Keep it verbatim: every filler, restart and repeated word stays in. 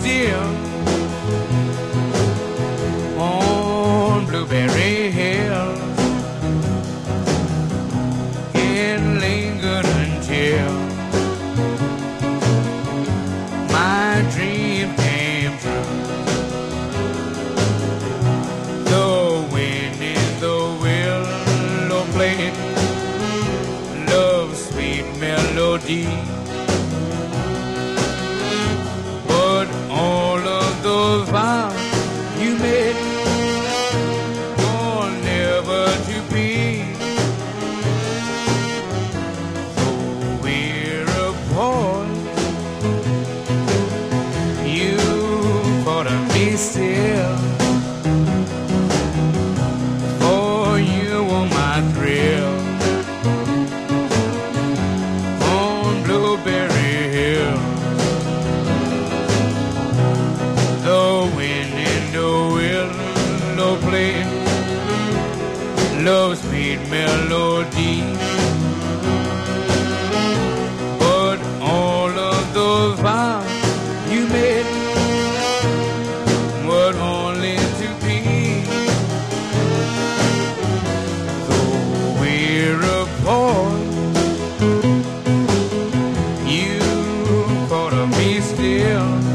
dear, on Blueberry Hill. It lingered until my dream came true. The wind in the willow played love's sweet melody. But all of those vows you made were never to be. So we're apart. You caught me still. For you were my thrill. On Blueberry Hill. The wind in the willow played love's sweet melody. But all of those vows you made were only to be. So we're apart. You caught me still.